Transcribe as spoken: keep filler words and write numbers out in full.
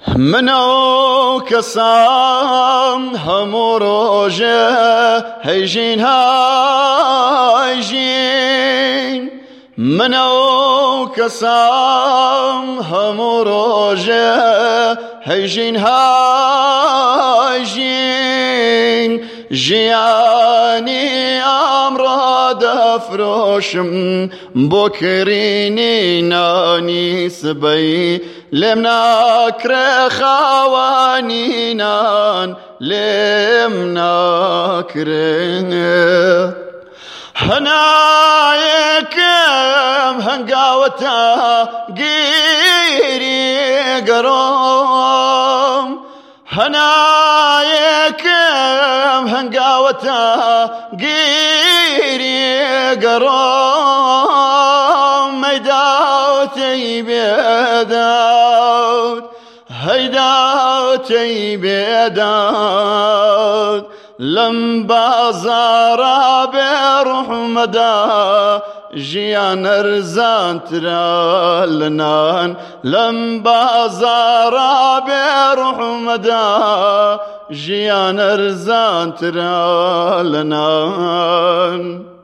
منو كسام هموروجه هيجين هايجين منو كسام هموروجه هيجين هايجين جياني امراد افروشم بكريني ناني سبي لمناكر خوانينان لمناكر هنايكم هنقاوتا قيري قروم هنايكم هنقاوتا قيري قروم ميداوتي بيداوت هيداوتي بيداوت لم بازارا بروح مدى جيان ارزان ترالنان لم بازارا بروح مدى جيان ارزان ترالنان